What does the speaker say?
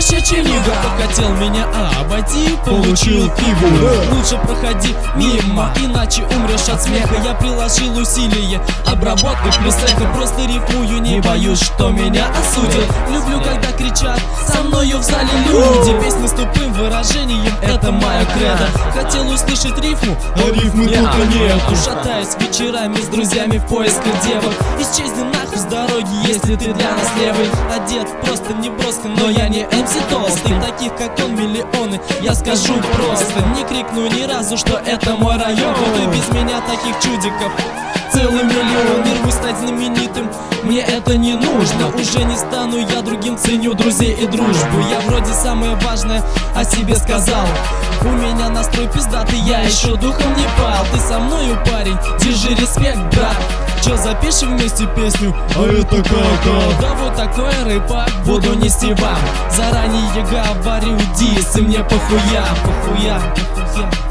кошачья лига. Кто хотел меня обойти, получил фигу. Лучше проходи мимо, иначе умрешь от смеха. Я приложил усилие, обработка плюс эхо. Просто рифмую, не боюсь, что меня осудят. Люблю, когда кричат со мною в зале люди. Песни с тупым выражением, это моя кредо. Хотел услышать рифму, а рифмы только нету. Шатаюсь вечерами с друзьями в поисках девок. Исчезни нахуй с дороги, если ты для нас левый. Одет просто не броско, но я не МС толстый. Таких как он миллионы, я скажу просто. Не крикну ни разу, что это мой район. Но и без меня таких чудиков целый миллион. Не рвусь стать знаменитым, мне это не нужно. Уже не стану я другим, ценю друзей и дружбу. Я вроде самое важное о себе сказал. У меня настрой пиздатый, я еще духом не пал. Ты со мною, парень, держи респект, брат. Че, запишем вместе песню? А это как? Да вот такой рэпак буду нести вам. Заранее говорю, дисы мне похуя, похуя, похуя.